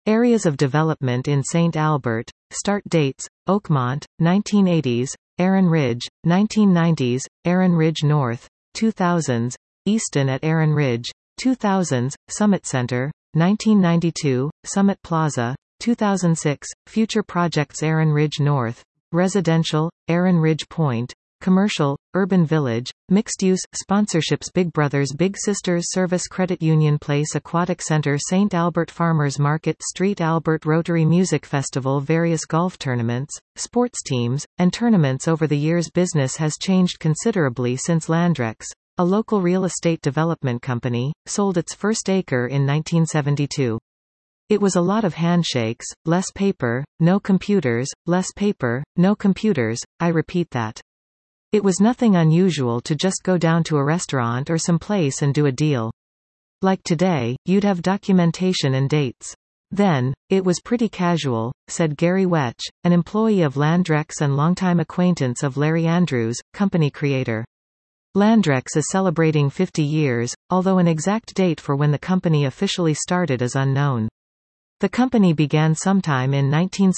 Areas of development in St. Albert. Start dates: Oakmont, 1980s, Erin Ridge, 1990s, Erin Ridge North, 2000s, Easton at Erin Ridge, 2000s, Summit Center, 1992, Summit Plaza, 2006, Future Projects Erin Ridge North, Residential, Erin Ridge Point, Commercial, Urban Village, Mixed Use, Sponsorships Big Brothers Big Sisters Service Credit Union Place Aquatic Center St. Albert Farmers Market Street Albert Rotary Music Festival Various golf tournaments, sports teams, and tournaments. Over the years business has changed considerably since Landrex, a local real estate development company, sold its first acre in 1972. It was a lot of handshakes, less paper, no computers, less paper, no computers, I repeat that. It was nothing unusual to just go down to a restaurant or some place and do a deal. Like today, you'd have documentation and dates. Then, it was pretty casual, said Gary Wetch, an employee of Landrex and longtime acquaintance of Larry Andrews, company creator. Landrex is celebrating 50 years, although an exact date for when the company officially started is unknown. The company began sometime in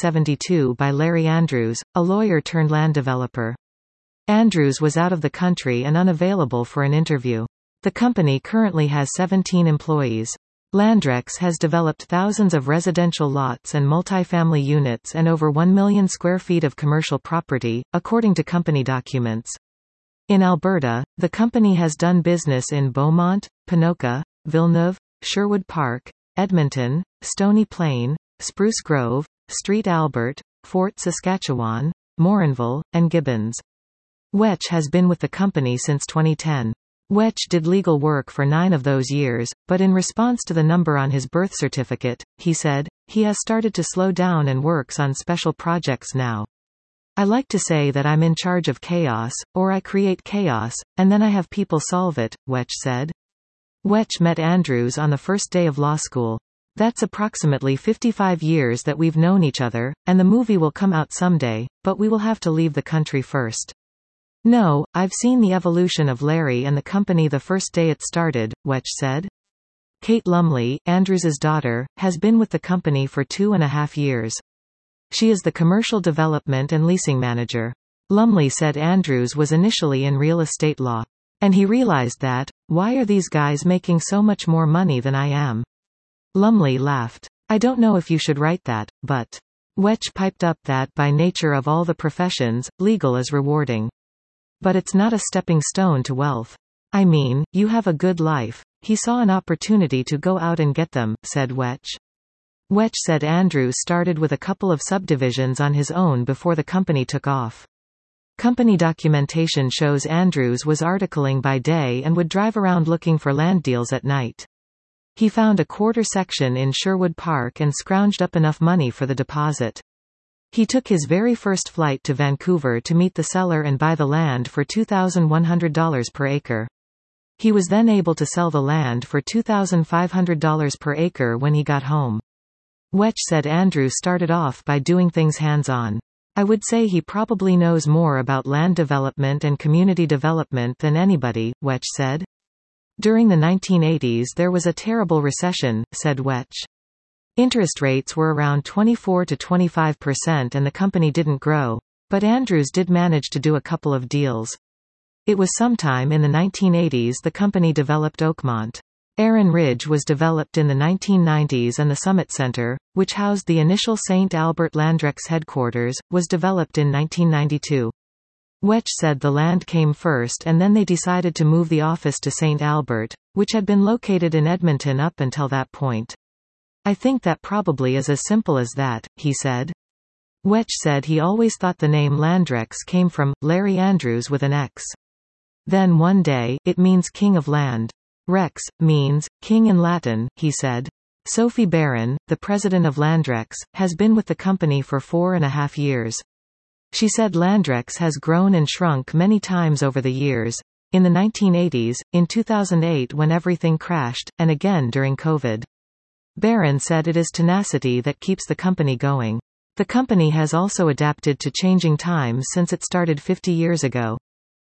1972 by Larry Andrews, a lawyer turned land developer. Andrews was out of the country and unavailable for an interview. The company currently has 17 employees. Landrex has developed thousands of residential lots and multifamily units and over 1 million square feet of commercial property, according to company documents. In Alberta, the company has done business in Beaumont, Ponoka, Villeneuve, Sherwood Park, Edmonton, Stony Plain, Spruce Grove, Street Albert, Fort Saskatchewan, Morinville, and Gibbons. Wetch has been with the company since 2010. Wetch did legal work for 9 of those years, but in response to the number on his birth certificate, he said, he has started to slow down and works on special projects now. I like to say that I'm in charge of chaos, or I create chaos, and then I have people solve it, Wetch said. Wetch met Andrews on the first day of law school. That's approximately 55 years that we've known each other, and the movie will come out someday, but we will have to leave the country first. No, I've seen the evolution of Larry and the company the first day it started, Wetch said. Kate Lumley, Andrews's daughter, has been with the company for 2.5 years. She is the commercial development and leasing manager. Lumley said Andrews was initially in real estate law. And he realized that, why are these guys making so much more money than I am? Lumley laughed. I don't know if you should write that, but. Wetch piped up that by nature of all the professions, legal is rewarding. But it's not a stepping stone to wealth. I mean, you have a good life. He saw an opportunity to go out and get them, said Wetch. Wetch said Andrews started with a couple of subdivisions on his own before the company took off. Company documentation shows Andrews was articling by day and would drive around looking for land deals at night. He found a quarter section in Sherwood Park and scrounged up enough money for the deposit. He took his very first flight to Vancouver to meet the seller and buy the land for $2,100 per acre. He was then able to sell the land for $2,500 per acre when he got home. Wetch said Andrews started off by doing things hands-on. I would say he probably knows more about land development and community development than anybody, Wetch said. During the 1980s there was a terrible recession, said Wetch. Interest rates were around 24 to 25% and the company didn't grow. But Andrews did manage to do a couple of deals. It was sometime in the 1980s the company developed Oakmont. Erin Ridge was developed in the 1990s and the Summit Center, which housed the initial St. Albert Landrex headquarters, was developed in 1992. Wetch said the land came first and then they decided to move the office to St. Albert, which had been located in Edmonton up until that point. I think that probably is as simple as that, he said. Wetch said he always thought the name Landrex came from Larry Andrews with an X. Then one day, it means king of land. Rex means king in Latin, he said. Sophie Barron, the president of Landrex, has been with the company for 4.5 years. She said Landrex has grown and shrunk many times over the years. In the 1980s, in 2008 when everything crashed, and again during COVID. Barron said it is tenacity that keeps the company going. The company has also adapted to changing times since it started 50 years ago.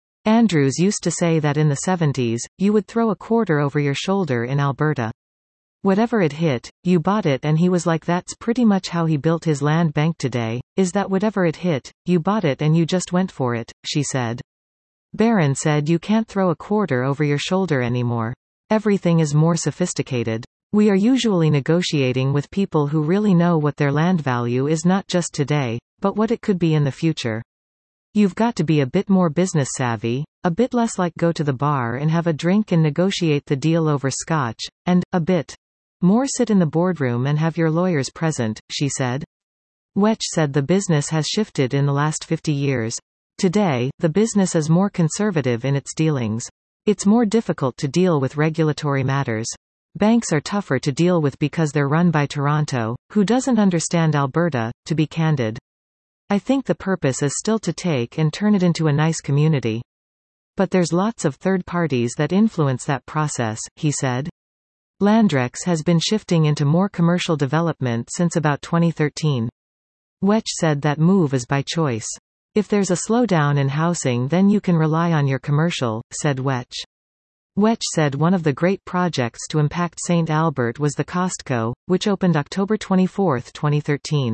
Andrews used to say that in the 70s, you would throw a quarter over your shoulder in Alberta. Whatever it hit, you bought it, and he was like, that's pretty much how he built his land bank today, is that whatever it hit, you bought it and you just went for it, she said. Barron said, you can't throw a quarter over your shoulder anymore. Everything is more sophisticated. We are usually negotiating with people who really know what their land value is, not just today, but what it could be in the future. You've got to be a bit more business savvy, a bit less like go to the bar and have a drink and negotiate the deal over scotch, and, a bit more sit in the boardroom and have your lawyers present, she said. Wetsch said the business has shifted in the last 50 years. Today, the business is more conservative in its dealings. It's more difficult to deal with regulatory matters. Banks are tougher to deal with because they're run by Toronto, who doesn't understand Alberta, to be candid. I think the purpose is still to take and turn it into a nice community. But there's lots of third parties that influence that process, he said. Landrex has been shifting into more commercial development since about 2013. Wetsch said that move is by choice. If there's a slowdown in housing, then you can rely on your commercial, said Wetsch. Wetsch said one of the great projects to impact St. Albert was the Costco, which opened October 24, 2013.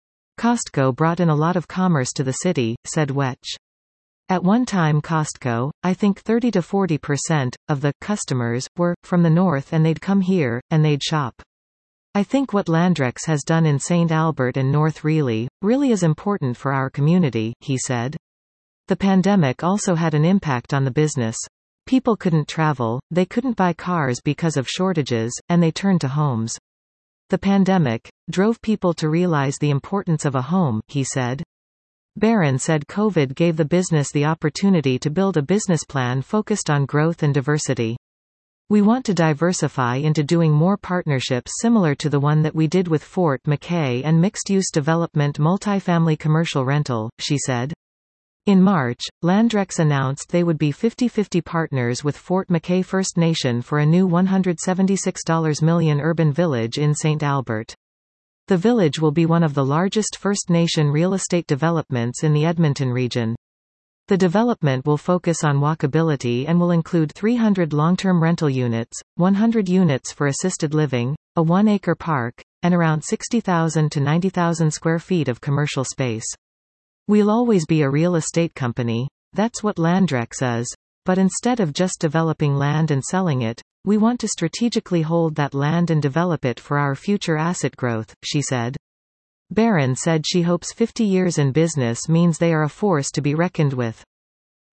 Costco brought in a lot of commerce to the city, said Wetsch. At one time Costco, I think 30 to 40% of the customers were from the north, and they'd come here, and they'd shop. I think what Landrex has done in St. Albert and North really is important for our community, he said. The pandemic also had an impact on the business. People couldn't travel, they couldn't buy cars because of shortages, and they turned to homes. The pandemic drove people to realize the importance of a home, he said. Barron said COVID gave the business the opportunity to build a business plan focused on growth and diversity. We want to diversify into doing more partnerships similar to the one that we did with Fort McKay and mixed-use development multifamily commercial rental, she said. In March, Landrex announced they would be 50-50 partners with Fort McKay First Nation for a new $176 million urban village in St. Albert. The village will be one of the largest First Nation real estate developments in the Edmonton region. The development will focus on walkability and will include 300 long-term rental units, 100 units for assisted living, a 1-acre park, and around 60,000 to 90,000 square feet of commercial space. We'll always be a real estate company, that's what Landrex is, but instead of just developing land and selling it, we want to strategically hold that land and develop it for our future asset growth, she said. Barron said she hopes 50 years in business means they are a force to be reckoned with.